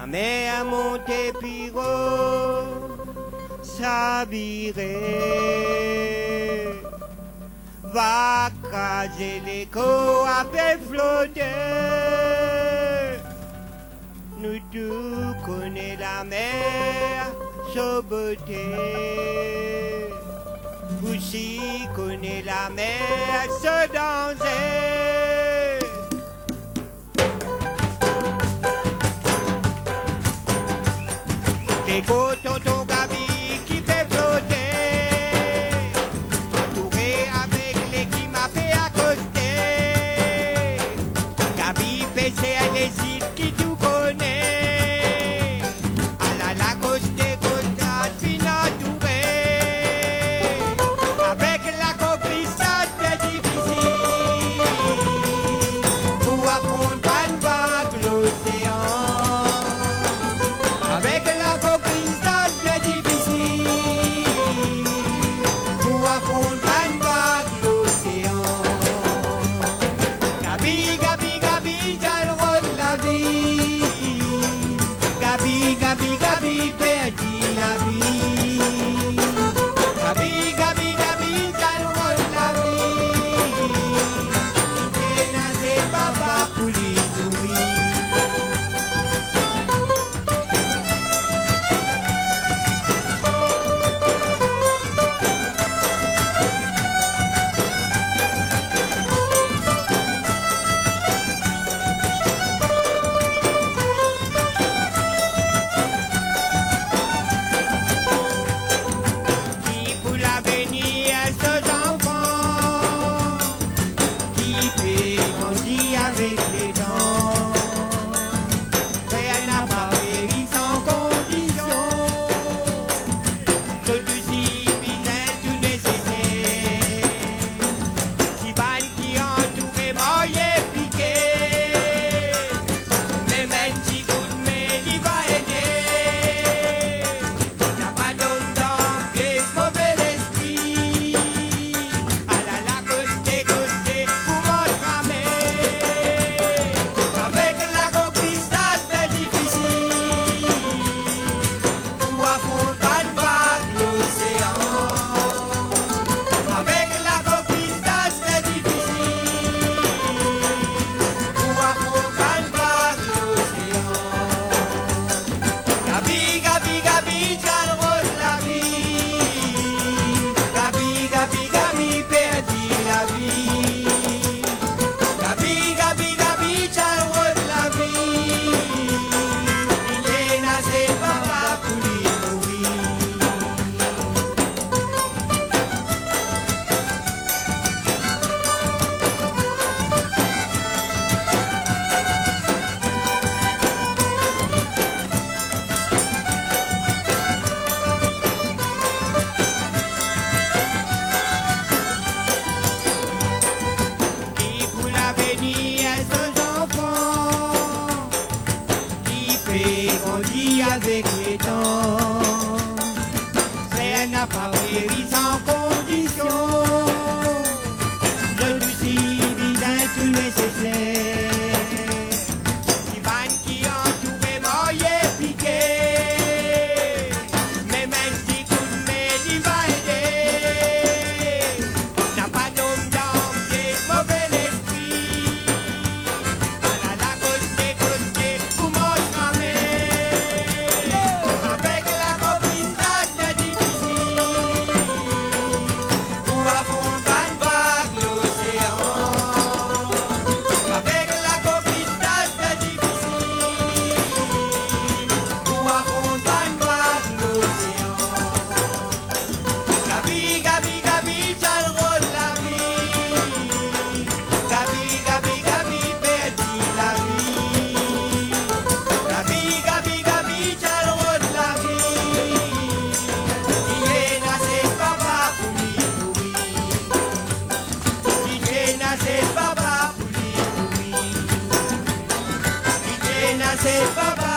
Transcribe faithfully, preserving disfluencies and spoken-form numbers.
La mer montait Pirot, s'habillerait, va craser l'écho à paix flotter. Nous tous connaissons la mer, sa beauté. Aussi connaît la mer, sa danger. Les côtes au Gabi qui fait flotter, entouré avec les qui m'a fait accoster. Gabi pêché à les îles qui tout connaît, à la la côté côté fina touré. Avec la coquille c'est difficile pour affronter une vague l'océan. Avec la c'est difficile pour affronter une vague l'océan. Gabi, Gabi, Gabi, j'ai le rôle de la vie. Gabi, Gabi, Gabi, perdu la vie. Gabi, Gabi, Gabi, j'ai le rôle de la vie. Et n'a c'est papa pour lui nourrir. Avec les dents, rien n'a pas péri sans condition. Tout aussi bien tout nécessaire. Si ban qui entoure moi est piqué, mais même si coup de main il va aider. N'a pas d'homme dans les mauvais esprits. À la la côté côté pour votre ramène. Avec les temps, c'est n'a pas péri sans condition. Je lui suis bien tout nécessaire. Si van qui entoure moi est piqué, mais même si tout le monde y va aider, n'a pas d'homme dans des mauvais esprits. À la la côté côté pour moi c'est papa.